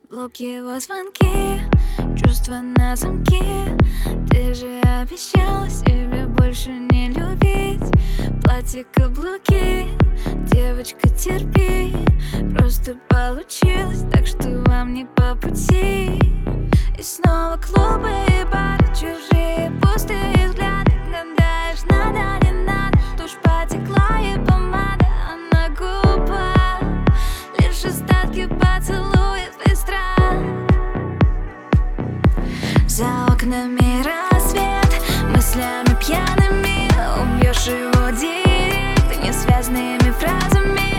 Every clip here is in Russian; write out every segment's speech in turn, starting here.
Блок его звонки, чувства на замке. Ты же обещала себя больше не любить. Платье, каблуки, девочка, терпи. Просто получилось так, что вам не по пути. И снова клубы и бары, чужие пустые взгляды. Гадаешь, надо, не надо, тушь потекла и помада, а на губах лишь остатки поцелуев и страх. За окнами рассвет, мыслями пьяными убьешь его директ несвязными фразами.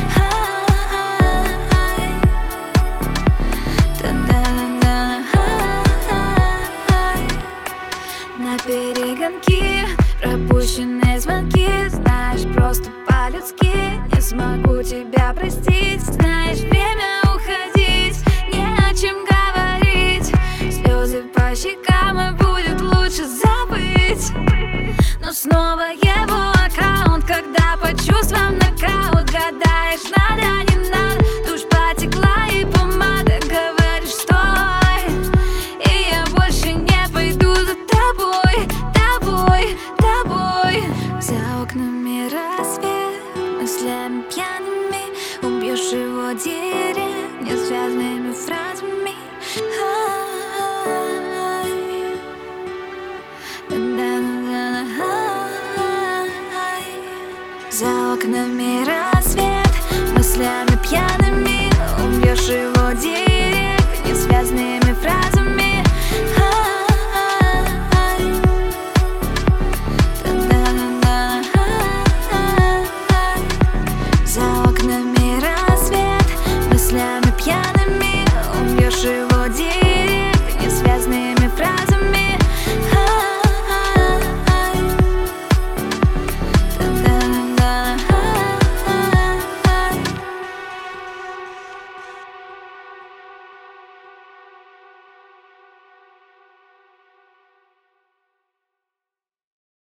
На перегонки, пропущенные звонки. Знаешь, просто по-людски не смогу тебя простить. Знаешь, время уходить, не о чем говорить. Слезы по щекам, и будет лучше забыть. Но снова его аккаунт, когда по чувствам нокаут. Гадаешь, надо, не надо, тушь потекла и помада. Говоришь, стой, и я больше не пойду за тобой, тобой, тобой. За окнами рассвет, мыслями пьяными убьешь его директ несвязными фразами. За окнами рассвет, мыслями пьяными убьешь его директ несвязными фразами. За окнами рассвет, мыслями пьяными убьешь его